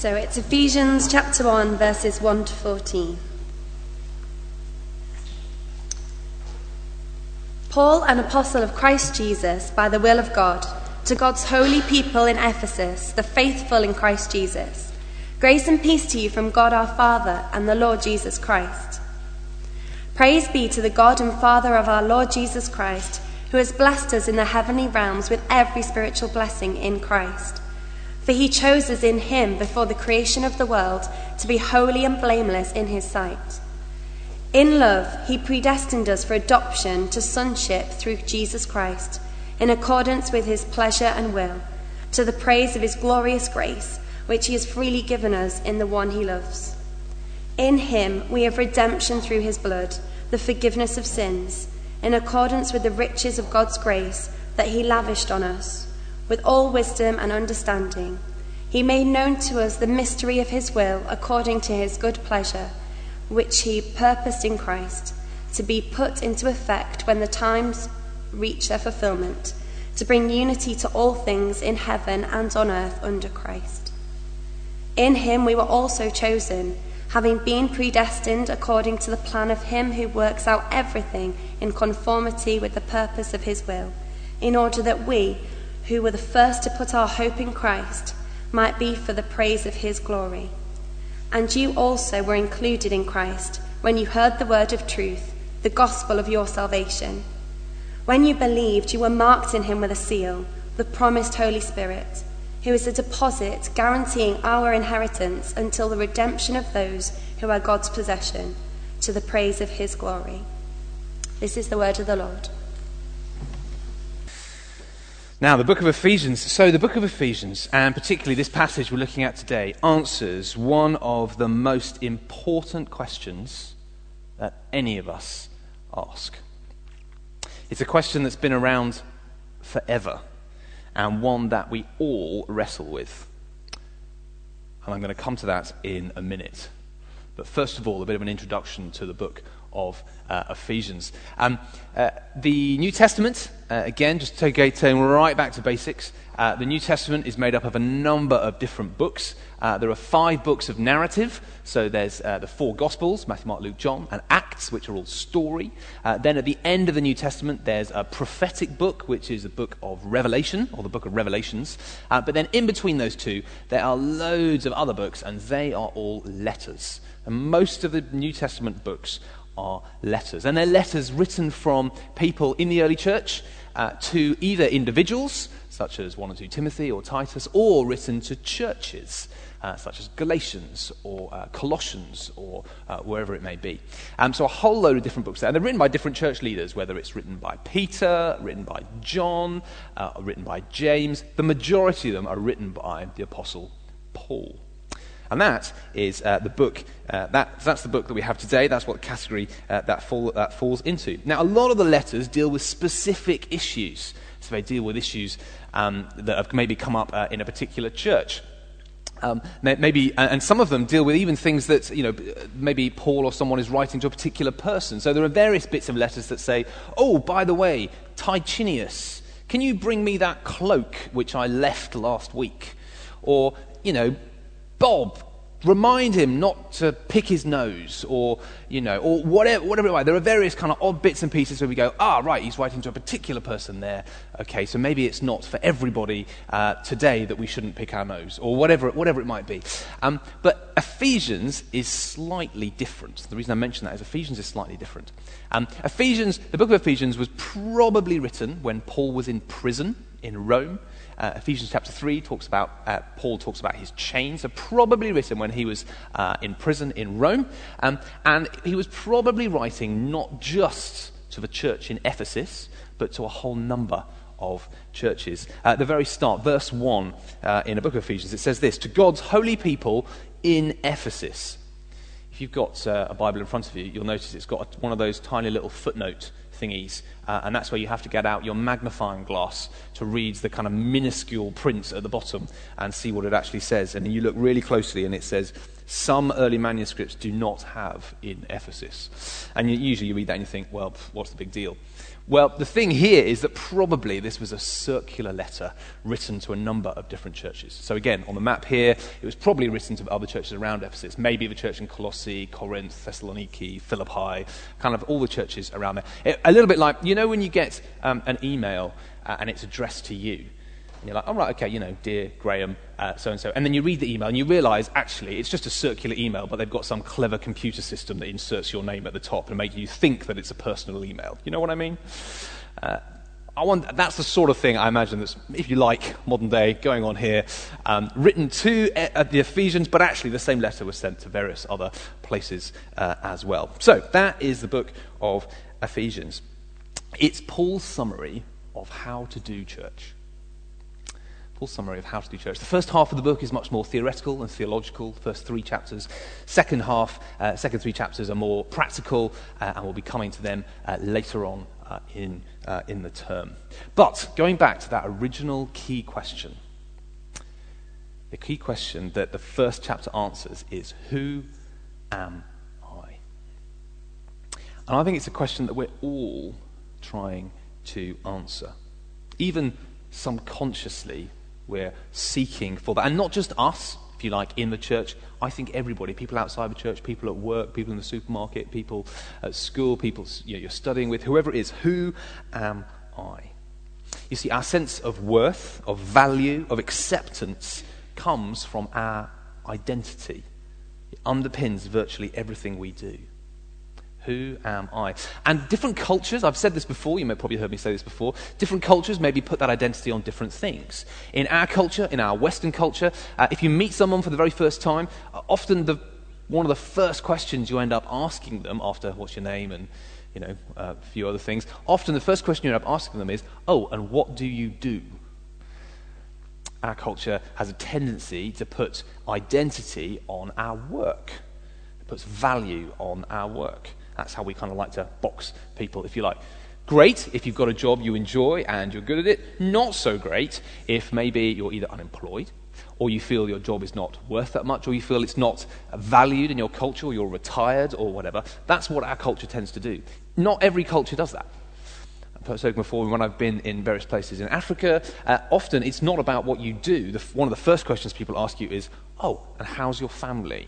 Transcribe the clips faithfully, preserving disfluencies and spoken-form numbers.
So it's Ephesians chapter one, verses one to fourteen. Paul, an apostle of Christ Jesus, by the will of God, to God's holy people in Ephesus, the faithful in Christ Jesus. Grace and peace to you from God our Father and the Lord Jesus Christ. Praise be to the God and Father of our Lord Jesus Christ, who has blessed us in the heavenly realms with every spiritual blessing in Christ. For he chose us in him before the creation of the world to be holy and blameless in his sight. In love, he predestined us for adoption to sonship through Jesus Christ, in accordance with his pleasure and will, to the praise of his glorious grace, which he has freely given us in the one he loves. In him we have redemption through his blood, the forgiveness of sins, in accordance with the riches of God's grace that he lavished on us. With all wisdom and understanding, he made known to us the mystery of his will according to his good pleasure, which he purposed in Christ, to be put into effect when the times reach their fulfillment, to bring unity to all things in heaven and on earth under Christ. In him we were also chosen, having been predestined according to the plan of him who works out everything in conformity with the purpose of his will, in order that we, who were the first to put our hope in Christ, might be for the praise of his glory. And you also were included in Christ when you heard the word of truth, the gospel of your salvation. When you believed, you were marked in him with a seal, the promised Holy Spirit, who is a deposit guaranteeing our inheritance until the redemption of those who are God's possession, to the praise of his glory. This is the word of the Lord. Now, the book of Ephesians, so the book of Ephesians, and particularly this passage we're looking at today, answers one of the most important questions that any of us ask. It's a question that's been around forever, and one that we all wrestle with. And I'm going to come to that in a minute. But first of all, a bit of an introduction to the book of uh, Ephesians. Um, uh, the New Testament, uh, again, just to go turn right back to basics, uh, the New Testament is made up of a number of different books. Uh, there are five books of narrative, so there's uh, the four Gospels, Matthew, Mark, Luke, John, and Acts, which are all story. Uh, then at the end of the New Testament, there's a prophetic book, which is the book of Revelation, or the book of Revelations. Uh, but then in between those two, there are loads of other books, and they are all letters. And most of the New Testament books are letters. And they're letters written from people in the early church uh, to either individuals, such as one or two Timothy or Titus, or written to churches, uh, such as Galatians or uh, Colossians or uh, wherever it may be. Um, so a whole load of different books there. And they're written by different church leaders, whether it's written by Peter, written by John, uh, written by James. The majority of them are written by the Apostle Paul. And that is uh, the book, uh, that, that's the book that we have today. That's what category uh, that, fall, that falls into. Now, a lot of the letters deal with specific issues. So they deal with issues um, that have maybe come up uh, in a particular church. Um, maybe, and some of them deal with even things that, you know, maybe Paul or someone is writing to a particular person. So there are various bits of letters that say, oh, by the way, Titinius, can you bring me that cloak which I left last week? Or, you know, Bob, remind him not to pick his nose, or, you know, or whatever, whatever it might be. There are various kind of odd bits and pieces where we go, ah, right, he's writing to a particular person there. Okay, so maybe it's not for everybody uh, today that we shouldn't pick our nose, or whatever, whatever it might be. Um, but Ephesians is slightly different. The reason I mention that is Ephesians is slightly different. Um, Ephesians, the book of Ephesians was probably written when Paul was in prison in Rome. Uh, Ephesians chapter three talks about, uh, Paul talks about his chains, so probably written when he was uh, in prison in Rome. Um, and he was probably writing not just to the church in Ephesus, but to a whole number of churches. Uh, at the very start, verse one uh, in the book of Ephesians, it says this: to God's holy people in Ephesus. If you've got uh, a Bible in front of you, you'll notice it's got one of those tiny little footnote thingies, uh, and that's where you have to get out your magnifying glass to read the kind of minuscule print at the bottom and see what it actually says. And you look really closely and it says, some early manuscripts do not have in Ephesus. And you, usually you read that and you think, well, what's the big deal? Well, the thing here is that probably this was a circular letter written to a number of different churches. So again, on the map here, it was probably written to other churches around Ephesus, maybe the church in Colossae, Corinth, Thessaloniki, Philippi, kind of all the churches around there. It, a little bit like, you know when you get um, an email uh, and it's addressed to you, and you're like, oh, right, okay, you know, dear Graham, uh, so-and-so. And then you read the email and you realize, actually, it's just a circular email, but they've got some clever computer system that inserts your name at the top and makes you think that it's a personal email. You know what I mean? Uh, I want, that's the sort of thing I imagine that's, if you like, modern day, going on here, um, written to uh, the Ephesians, but actually the same letter was sent to various other places uh, as well. So that is the book of Ephesians. It's Paul's summary of how to do church. Paul's summary of how to do church. The first half of the book is much more theoretical and theological, the first three chapters. Second half, uh, second three chapters are more practical, uh, and we'll be coming to them uh, later on uh, in, uh, in the term. But going back to that original key question, the key question that the first chapter answers is, who am I? And I think it's a question that we're all trying to answer. Even subconsciously, we're seeking for that. And not just us, if you like, in the church. I think everybody, people outside the church, people at work, people in the supermarket, people at school, people you know, you're studying with, whoever it is, who am I? You see, our sense of worth, of value, of acceptance comes from our identity. It underpins virtually everything we do. Who am I? And different cultures, I've said this before, you may probably heard me say this before, different cultures maybe put that identity on different things. In our culture, in our Western culture, uh, if you meet someone for the very first time, uh, often the one of the first questions you end up asking them after what's your name and you know uh, a few other things, often the first question you end up asking them is, oh, and what do you do? Our culture has a tendency to put identity on our work. It puts value on our work. That's how we kind of like to box people, if you like. Great if you've got a job you enjoy and you're good at it. Not so great if maybe you're either unemployed or you feel your job is not worth that much or you feel it's not valued in your culture or you're retired or whatever. That's what our culture tends to do. Not every culture does that. I've spoken before when I've been in various places in Africa. Uh, often it's not about what you do. The, one of the first questions people ask you is, oh, and how's your family?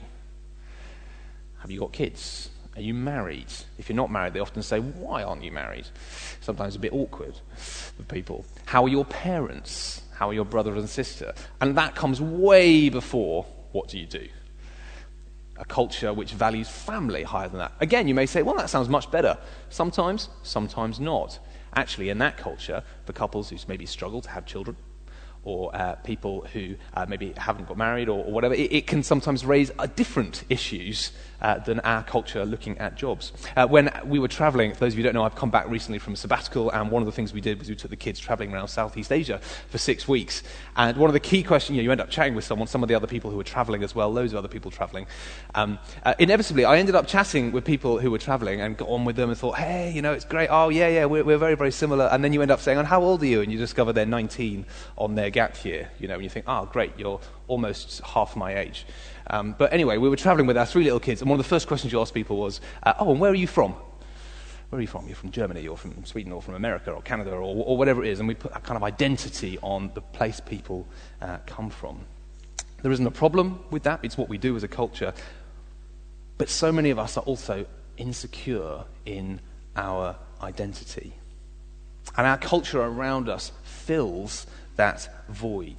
Have you got kids? Are you married? If you're not married, they often say, why aren't you married? Sometimes a bit awkward for people. How are your parents? How are your brother and sister? And that comes way before, what do you do? A culture which values family higher than that. Again, you may say, well, that sounds much better. Sometimes, sometimes not. Actually, in that culture, for couples who maybe struggle to have children, or uh, people who uh, maybe haven't got married or, or whatever, it, it can sometimes raise uh, different issues uh, than our culture looking at jobs. Uh, when we were traveling, for those of you who don't know, I've come back recently from a sabbatical, and one of the things we did was we took the kids traveling around Southeast Asia for six weeks. And one of the key questions, you know, you end up chatting with someone, some of the other people who were traveling as well, loads of other people traveling. Um, uh, inevitably, I ended up chatting with people who were traveling and got on with them and thought, hey, you know, it's great. Oh, yeah, yeah, we're, we're very, very similar. And then you end up saying, and how old are you? And you discover they're nineteen on their gap year, you know, and you think, oh, great, you're almost half my age. Um, but anyway, we were traveling with our three little kids, and one of the first questions you ask people was, uh, oh, and where are you from? Where are you from? You're from Germany, or from Sweden, or from America, or Canada, or, or whatever it is, and we put that kind of identity on the place people uh, come from. There isn't a problem with that. It's what we do as a culture. But so many of us are also insecure in our identity. And our culture around us fills that void.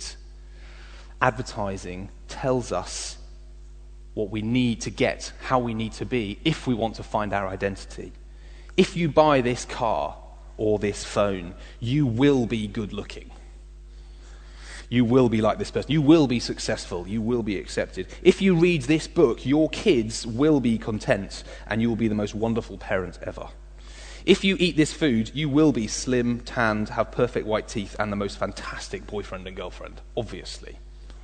Advertising tells us what we need to get, how we need to be, if we want to find our identity. If you buy this car or this phone, you will be good looking. You will be like this person. You will be successful. You will be accepted. If you read this book, your kids will be content and you will be the most wonderful parent ever. If you eat this food, you will be slim, tanned, have perfect white teeth, and the most fantastic boyfriend and girlfriend, obviously.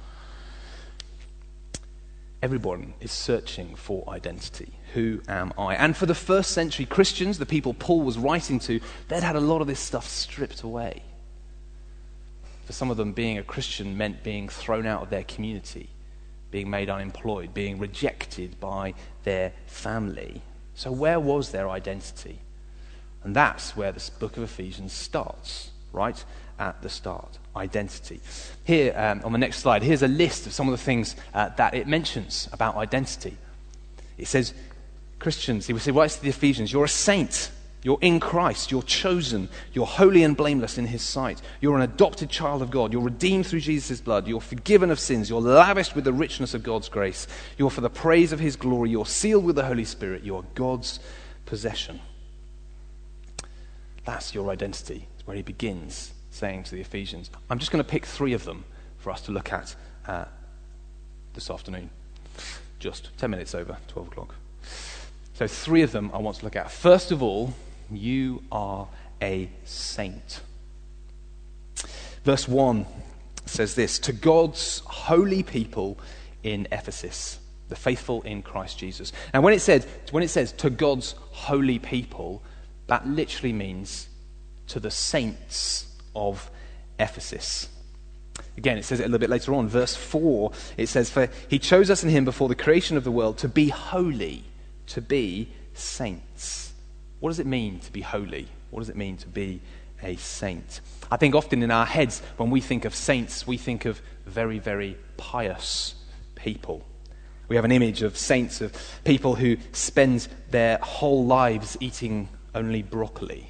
Everyone is searching for identity. Who am I? And for the first century Christians, the people Paul was writing to, they'd had a lot of this stuff stripped away. For some of them, being a Christian meant being thrown out of their community, being made unemployed, being rejected by their family. So where was their identity? And that's where this book of Ephesians starts, right at the start. Identity. Here, um, on the next slide, here's a list of some of the things uh, that it mentions about identity. It says, Christians, he would say, writes to the Ephesians, you're a saint. You're in Christ. You're chosen. You're holy and blameless in his sight. You're an adopted child of God. You're redeemed through Jesus' blood. You're forgiven of sins. You're lavished with the richness of God's grace. You're for the praise of his glory. You're sealed with the Holy Spirit. You're God's possession. That's your identity. It's where he begins saying to the Ephesians. I'm just going to pick three of them for us to look at uh, this afternoon. Just ten minutes over twelve o'clock. So three of them I want to look at. First of all, you are a saint. Verse one says this, to God's holy people in Ephesus, the faithful in Christ Jesus. And when it says, when it says to God's holy people, that literally means to the saints of Ephesus. Again, it says it a little bit later on. Verse four, it says, for he chose us in him before the creation of the world to be holy, to be saints. What does it mean to be holy? What does it mean to be a saint? I think often in our heads, when we think of saints, we think of very, very pious people. We have an image of saints, of people who spend their whole lives eating only broccoli,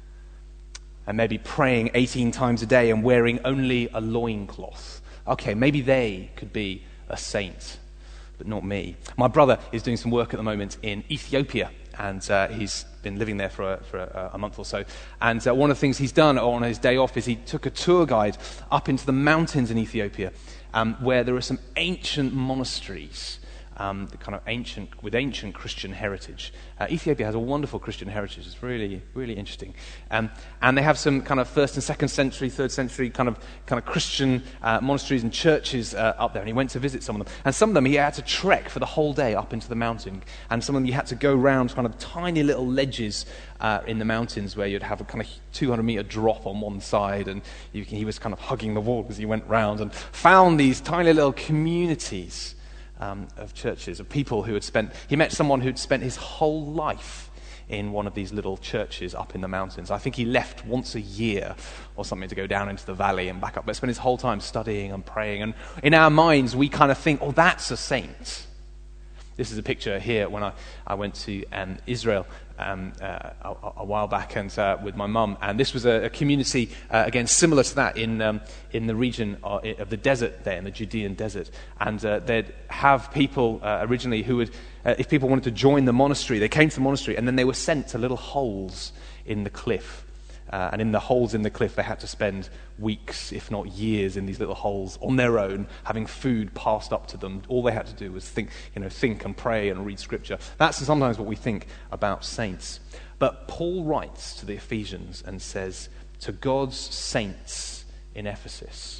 and maybe praying eighteen times a day and wearing only a loincloth. Okay, maybe they could be a saint, but not me. My brother is doing some work at the moment in Ethiopia, and uh, he's been living there for a, for a, a month or so. And uh, one of the things he's done on his day off is he took a tour guide up into the mountains in Ethiopia, um, where there are some ancient monasteries, um, the kind of ancient with ancient Christian heritage. Uh, Ethiopia has a wonderful Christian heritage. It's really, really interesting. Um, and they have some kind of first and second century, third century kind of kind of Christian uh, monasteries and churches uh, up there. And he went to visit some of them. And some of them he had to trek for the whole day up into the mountain. And some of them you had to go round kind of tiny little ledges uh, in the mountains where you'd have a kind of two hundred meter drop on one side. And you, he was kind of hugging the wall as he went round and found these tiny little communities Um, of churches, of people who had spent, he met someone who'd spent his whole life in one of these little churches up in the mountains. I think he left once a year or something to go down into the valley and back up, but spent his whole time studying and praying. And in our minds, we kind of think, oh, that's a saint. This is a picture here when I, I went to um, Israel um, uh, a, a while back and uh, with my mum, and this was a, a community uh, again similar to that in um, in the region of, of the desert there, in the Judean desert, and uh, they'd have people uh, originally who would, uh, if people wanted to join the monastery, they came to the monastery and then they were sent to little holes in the cliff. Uh, and in the holes in the cliff, they had to spend weeks, if not years, in these little holes on their own, having food passed up to them. All they had to do was think, you know, think and pray and read Scripture. That's sometimes what we think about saints. But Paul writes to the Ephesians and says, to God's saints in Ephesus.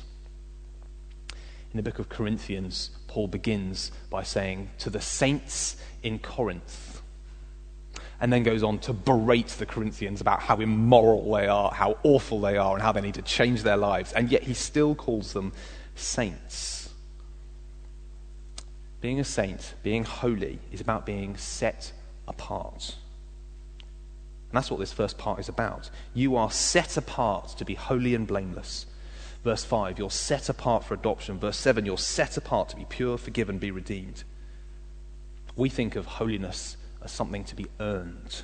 In the book of Corinthians, Paul begins by saying, to the saints in Corinth. And then goes on to berate the Corinthians about how immoral they are, how awful they are, and how they need to change their lives. And yet he still calls them saints. Being a saint, being holy, is about being set apart. And that's what this first part is about. You are set apart to be holy and blameless. Verse five, you're set apart for adoption. Verse seven, you're set apart to be pure, forgiven, be redeemed. We think of holiness as something to be earned.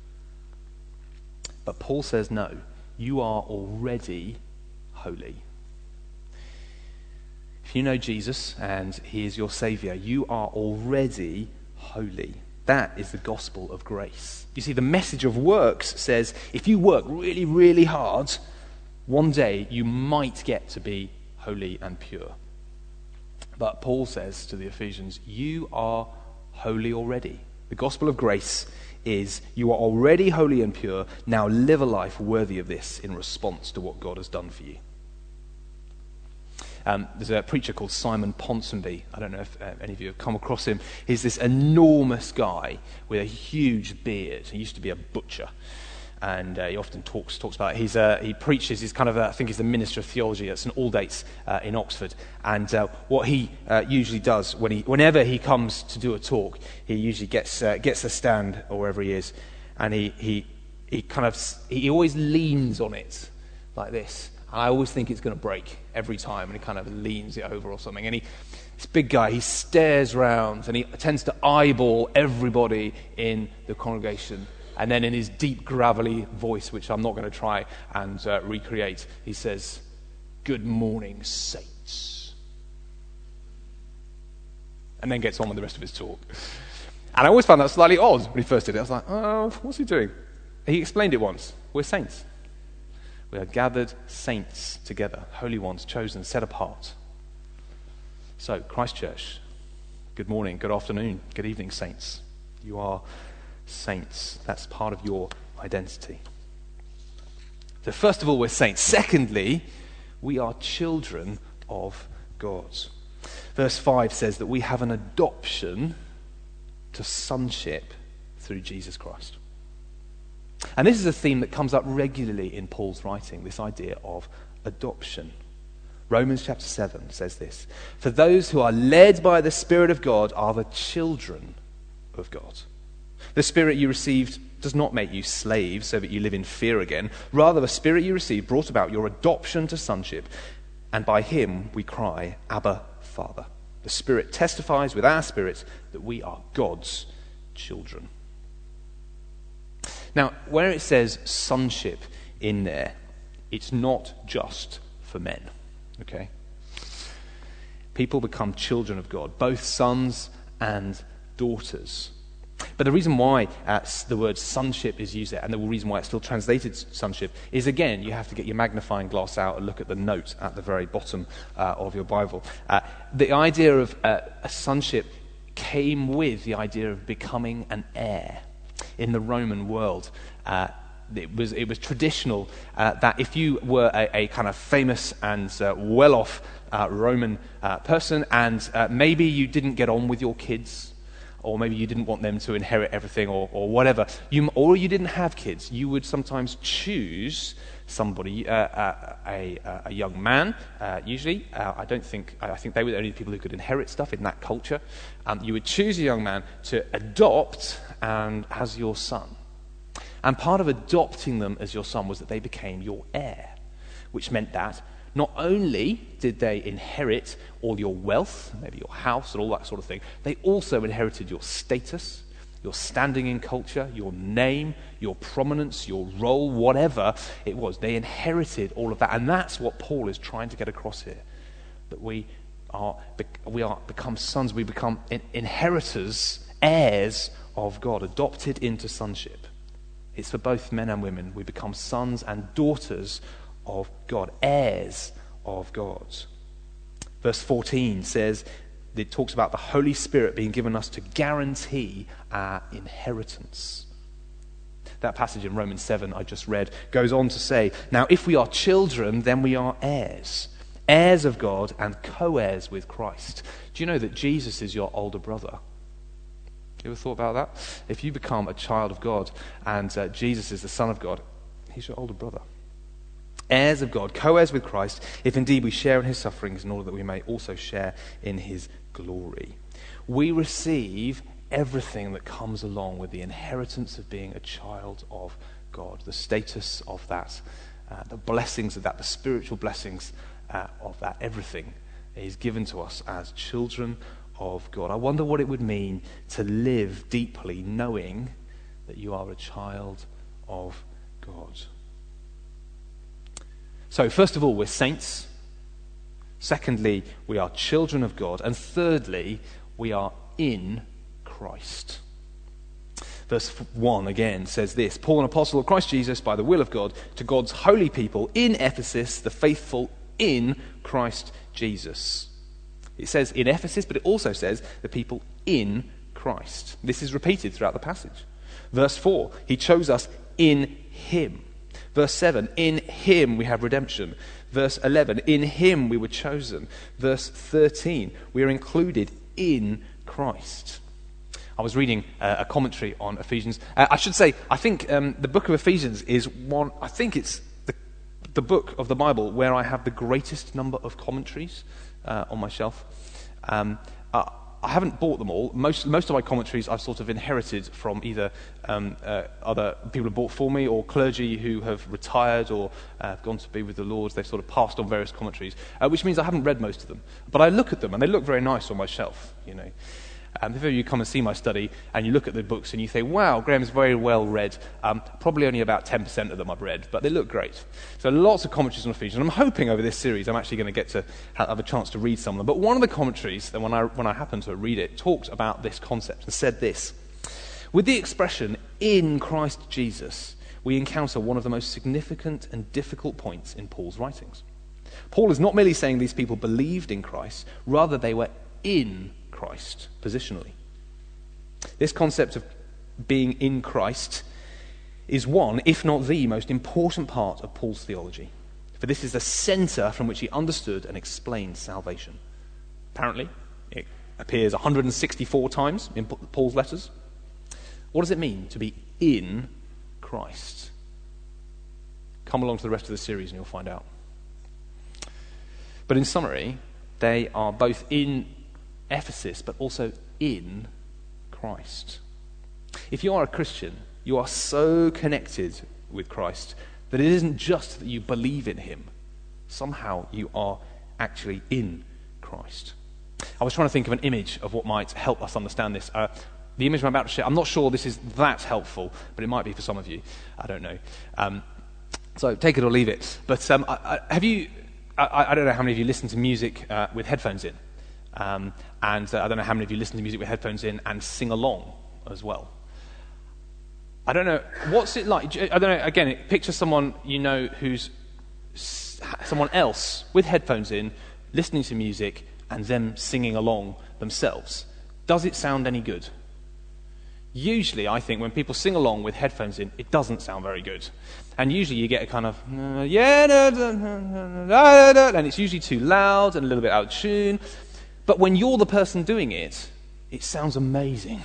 But Paul says, no, you are already holy. If you know Jesus and he is your Saviour, you are already holy. That is the gospel of grace. You see, the message of works says, if you work really, really hard, one day you might get to be holy and pure. But Paul says to the Ephesians, you are holy already. The gospel of grace is you are already holy and pure. Now live a life worthy of this in response to what God has done for you. Um, there's a preacher called Simon Ponsonby. I don't know if uh, any of you have come across him. He's this enormous guy with a huge beard. He used to be a butcher. And uh, he often talks talks about it. He's, uh, he preaches, he's kind of, a, I think he's the Minister of Theology at St Aldate's uh, in Oxford. And uh, what he uh, usually does, when he, whenever he comes to do a talk, he usually gets uh, gets a stand, or wherever he is, and he, he, he kind of, he always leans on it like this. And I always think it's going to break every time, and he kind of leans it over or something. And he, this big guy, he stares round, and he tends to eyeball everybody in the congregation. And then in his deep, gravelly voice, which I'm not going to try and uh, recreate, he says, "Good morning, saints." And then gets on with the rest of his talk. And I always found that slightly odd when he first did it. I was like, oh, what's he doing? He explained it once. We're saints. We are gathered saints together, holy ones, chosen, set apart. So, Christ Church, good morning, good afternoon, good evening, saints. You are saints. That's part of your identity. So first of all, we're saints. Secondly, we are children of God. Verse five says that we have an adoption to sonship through Jesus Christ. And this is a theme that comes up regularly in Paul's writing, this idea of adoption. Romans chapter seven says this: "For those who are led by the Spirit of God are the children of God. The Spirit you received does not make you slaves so that you live in fear again. Rather, the Spirit you received brought about your adoption to sonship, and by him we cry, 'Abba, Father.' The Spirit testifies with our spirits that we are God's children." Now, where it says sonship in there, it's not just for men, okay? People become children of God, both sons and daughters. But the reason why uh, the word sonship is used there, and the reason why it's still translated sonship, is again, you have to get your magnifying glass out and look at the note at the very bottom uh, of your Bible. Uh, the idea of uh, a sonship came with the idea of becoming an heir. In the Roman world, uh, it was it was traditional uh, that if you were a, a kind of famous and uh, well-off uh, Roman uh, person, and uh, maybe you didn't get on with your kids, or maybe you didn't want them to inherit everything, or, or whatever, you, or you didn't have kids, you would sometimes choose somebody, uh, uh, a, a young man, uh, usually. Uh, I don't think, I think they were the only people who could inherit stuff in that culture. Um, you would choose a young man to adopt and as your son. And part of adopting them as your son was that they became your heir, which meant that not only did they inherit all your wealth, maybe your house and all that sort of thing, they also inherited your status, your standing in culture, your name, your prominence, your role, whatever it was. They inherited all of that. And that's what Paul is trying to get across here, that we are we are become sons, we become inheritors, heirs of God, adopted into sonship. It's for both men and women. We become sons and daughters of God, heirs of God. Verse fourteen says, it talks about the Holy Spirit being given us to guarantee our inheritance. That passage in Romans seven I just read goes on to say, now if we are children, then we are heirs, heirs of God and co-heirs with Christ. Do you know that Jesus is your older brother? You ever thought about that? If you become a child of God and uh, Jesus is the Son of God, he's your older brother. Heirs of God, co-heirs with Christ, if indeed we share in his sufferings, in order that we may also share in his glory. We receive everything that comes along with the inheritance of being a child of God, the status of that, uh, the blessings of that, the spiritual blessings uh, of that, everything is given to us as children of God. I wonder what it would mean to live deeply knowing that you are a child of God. So, first of all, we're saints. Secondly, we are children of God. And thirdly, we are in Christ. Verse one again says this: Paul, an apostle of Christ Jesus, by the will of God, to God's holy people in Ephesus, the faithful in Christ Jesus. It says in Ephesus, but it also says the people in Christ. This is repeated throughout the passage. Verse four, he chose us in him. Verse seven, in him we have redemption. Verse eleven, in him we were chosen. Verse thirteen, we are included in Christ. I was reading uh, a commentary on Ephesians. Uh, I should say, I think um, the book of Ephesians is one, I think it's the, the book of the Bible where I have the greatest number of commentaries uh, on my shelf. Um, uh, I haven't bought them all. Most most of my commentaries I've sort of inherited from either um, uh, other people who bought for me or clergy who have retired or uh, have gone to be with the Lord. They've sort of passed on various commentaries, uh, which means I haven't read most of them. But I look at them and they look very nice on my shelf, you know. Um, if ever you come and see my study and you look at the books and you think, wow, Graham's very well read, um, probably only about ten percent of them I've read, but they look great. So lots of commentaries on Ephesians. I'm hoping over this series I'm actually going to get to have a chance to read some of them. But one of the commentaries, that when I, when I happened to read it, talked about this concept and said this: with the expression, in Christ Jesus, we encounter one of the most significant and difficult points in Paul's writings. Paul is not merely saying these people believed in Christ, rather they were in Christ, positionally. This concept of being in Christ is one, if not the most important part of Paul's theology. For this is the center from which he understood and explained salvation. Apparently, it appears one hundred sixty-four times in Paul's letters. What does it mean to be in Christ? Come along to the rest of the series and you'll find out. But in summary, they are both in Ephesus, but also in Christ. If you are a Christian, you are so connected with Christ that it isn't just that you believe in him. Somehow you are actually in Christ. I was trying to think of an image of what might help us understand this. Uh, the image I'm about to share, I'm not sure this is that helpful, but it might be for some of you. I don't know. Um, so take it or leave it. But um, I, I, have you, I, I don't know how many of you listen to music uh, with headphones in. Um, and uh, I don't know how many of you listen to music with headphones in and sing along as well. I don't know, what's it like? I don't know, again, picture someone you know who's s- someone else with headphones in, listening to music and them singing along themselves. Does it sound any good? Usually, I think, when people sing along with headphones in, it doesn't sound very good. And usually you get a kind of, uh, yeah, da, da, da, da, da, and it's usually too loud and a little bit out of tune. But when you're the person doing it, it sounds amazing.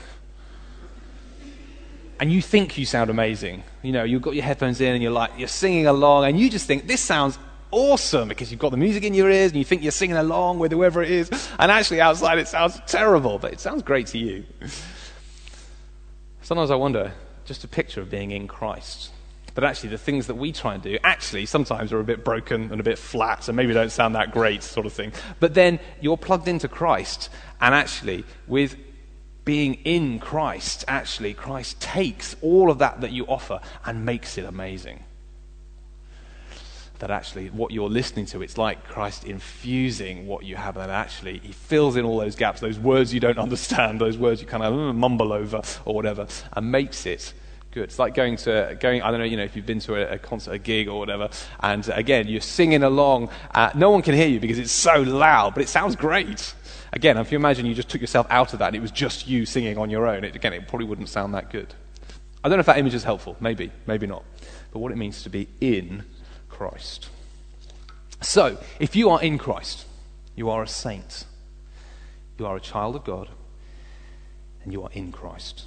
And you think you sound amazing. You know, you've got your headphones in and you're like, you're singing along and you just think, this sounds awesome, because you've got the music in your ears and you think you're singing along with whoever it is. And actually outside it sounds terrible, but it sounds great to you. Sometimes I wonder, just a picture of being in Christ. But actually the things that we try and do actually sometimes are a bit broken and a bit flat and maybe don't sound that great, sort of thing. But then you're plugged into Christ, and actually with being in Christ, actually Christ takes all of that that you offer and makes it amazing. That actually what you're listening to, it's like Christ infusing what you have, and actually he fills in all those gaps, those words you don't understand, those words you kind of mumble over or whatever, and makes it good. It's like going to, going, I don't know, you know, if you've been to a, a concert, a gig or whatever, and uh, again, you're singing along. Uh, no one can hear you because it's so loud, but it sounds great. Again, if you imagine you just took yourself out of that and it was just you singing on your own, it, again, it probably wouldn't sound that good. I don't know if that image is helpful. Maybe, maybe not. But what it means to be in Christ. So, if you are in Christ, you are a saint. You are a child of God, and you are in Christ.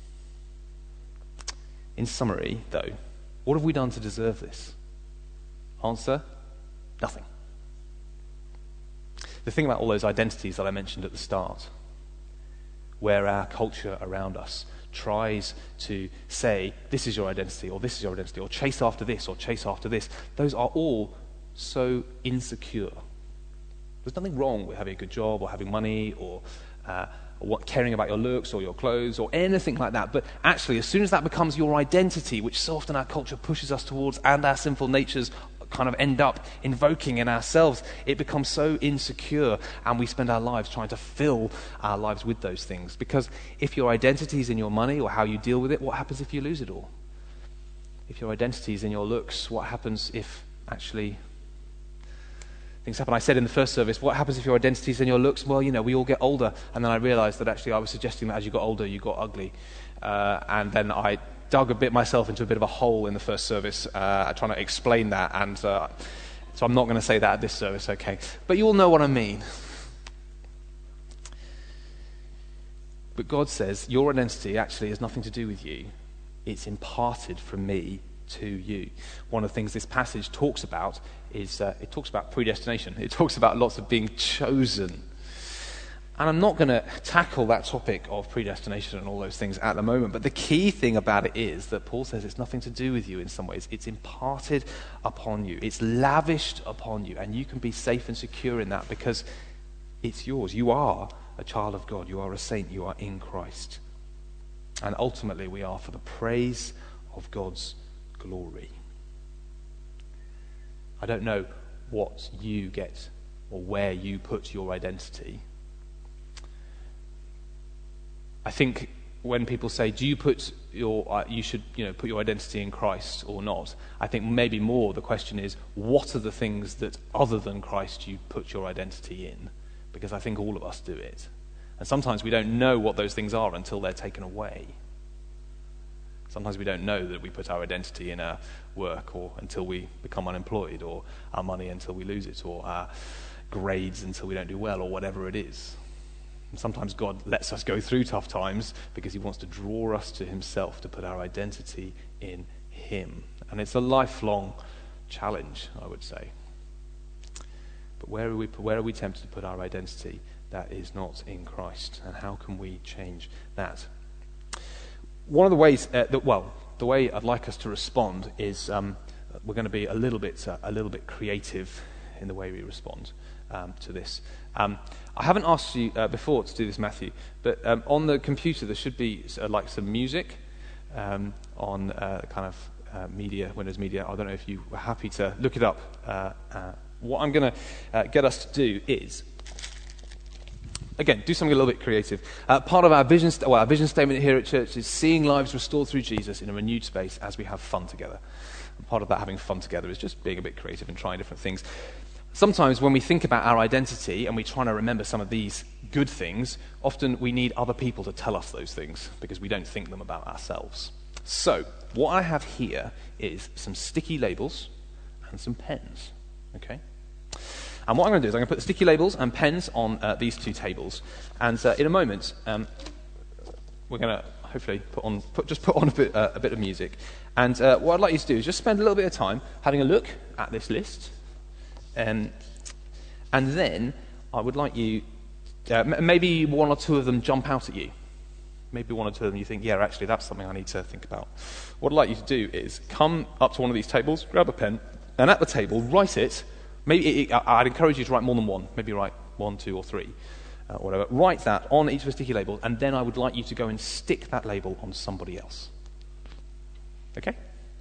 In summary, though, what have we done to deserve this? Answer, nothing. The thing about all those identities that I mentioned at the start, where our culture around us tries to say, this is your identity, or this is your identity, or chase after this, or chase after this, those are all so insecure. There's nothing wrong with having a good job, or having money, or uh, what, caring about your looks or your clothes or anything like that. But actually, as soon as that becomes your identity, which so often our culture pushes us towards and our sinful natures kind of end up invoking in ourselves, it becomes so insecure, and we spend our lives trying to fill our lives with those things. Because if your identity is in your money or how you deal with it, what happens if you lose it all? If your identity is in your looks, what happens if actually things happen? I said in the first service, what happens if your identity is in your looks? Well, you know, we all get older. And then I realized that actually I was suggesting that as you got older, you got ugly. Uh, and then I dug a bit myself into a bit of a hole in the first service, uh, trying to explain that. And uh, so I'm not going to say that at this service, okay? But you all know what I mean. But God says your identity actually has nothing to do with you. It's imparted from me to you. One of the things this passage talks about is uh, it talks about predestination. It talks about lots of being chosen. And I'm not going to tackle that topic of predestination and all those things at the moment, but the key thing about it is that Paul says it's nothing to do with you in some ways. It's imparted upon you. It's lavished upon you, and you can be safe and secure in that because it's yours. You are a child of God. You are a saint. You are in Christ. And ultimately, we are for the praise of God's glory. I don't know what you get or where you put your identity. I think when people say, "Do you put your, uh, you should, you know, put your identity in Christ or not?" I think maybe more the question is, what are the things that other than Christ you put your identity in? Because I think all of us do it, and sometimes we don't know what those things are until they're taken away. Sometimes we don't know that we put our identity in our work, or until we become unemployed, or our money until we lose it, or our grades until we don't do well, or whatever it is. And sometimes God lets us go through tough times because he wants to draw us to himself, to put our identity in him. And it's a lifelong challenge, I would say. But where are we, where are we tempted to put our identity that is not in Christ? And how can we change that? One of the ways, uh, that, well, the way I'd like us to respond is um, we're going to be a little bit, uh, a little bit creative in the way we respond um, to this. Um, I haven't asked you uh, before to do this, Matthew, but um, on the computer there should be uh, like some music um, on uh, kind of uh, media, Windows Media. I don't know if you were happy to look it up. Uh, uh, what I'm going to uh, get us to do is, again, do something a little bit creative. Uh, part of our vision, st- well, our vision statement here at church is seeing lives restored through Jesus in a renewed space as we have fun together. And part of that having fun together is just being a bit creative and trying different things. Sometimes when we think about our identity and we try to remember some of these good things, often we need other people to tell us those things because we don't think them about ourselves. So, what I have here is some sticky labels and some pens. Okay? And what I'm going to do is I'm going to put the sticky labels and pens on uh, these two tables. And uh, in a moment, um, we're going to hopefully put on, put, just put on a bit, uh, a bit of music. And uh, what I'd like you to do is just spend a little bit of time having a look at this list. Um, and then I would like you, uh, m- maybe one or two of them jump out at you. Maybe one or two of them you think, yeah, actually that's something I need to think about. What I'd like you to do is come up to one of these tables, grab a pen, and at the table write it. Maybe it, it, I'd encourage you to write more than one. Maybe write one, two, or three, uh, whatever. Write that on each of the sticky labels, and then I would like you to go and stick that label on somebody else. Okay?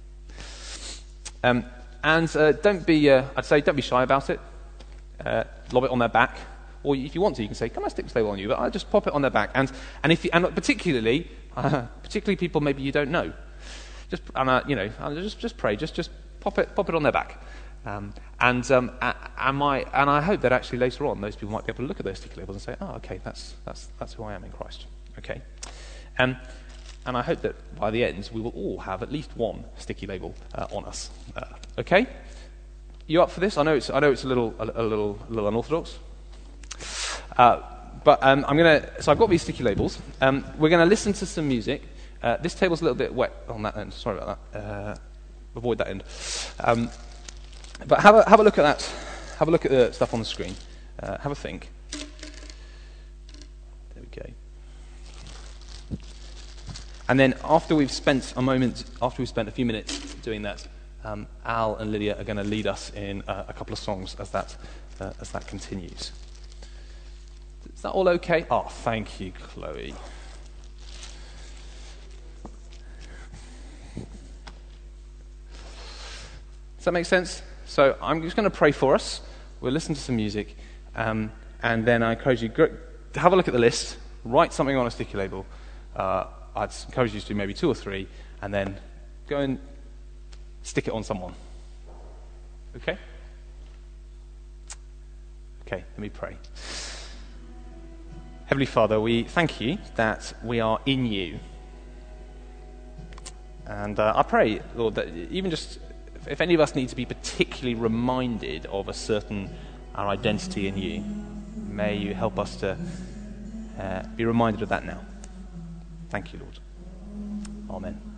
Um, and uh, don't be, uh, I'd say, don't be shy about it. Uh, lob it on their back, or if you want to, you can say, "Can I stick this label on you?" But I just pop it on their back, and and if you, and particularly, uh, particularly people maybe you don't know, just and uh, you know, just just pray, just just pop it pop it on their back. Um, and um, and, my, and I hope that actually later on those people might be able to look at those sticky labels and say, "Oh, okay, that's that's that's who I am in Christ." Okay, um, and I hope that by the end we will all have at least one sticky label uh, on us. Uh, okay, you up for this? I know it's I know it's a little a, a little a little unorthodox, uh, but um, I'm gonna. So I've got these sticky labels. Um, we're going to listen to some music. Uh, this table's a little bit wet on that end. Sorry about that. Uh, avoid that end. Um, But have a have a look at that. Have a look at the stuff on the screen. Uh, have a think. There we go. And then after we've spent a moment, after we've spent a few minutes doing that, um, Al and Lydia are going to lead us in uh, a couple of songs as that uh, as that continues. Is that all okay? Oh, thank you, Chloe. Does that make sense? So I'm just going to pray for us. We'll listen to some music, um, and then I encourage you to have a look at the list, write something on a sticky label. Uh, I'd encourage you to do maybe two or three, and then go and stick it on someone. Okay? Okay, let me pray. Heavenly Father, we thank you that we are in you. And uh, I pray, Lord, that even just if any of us need to be particularly reminded of a certain, our identity in you, may you help us to uh, be reminded of that now. Thank you, Lord. Amen.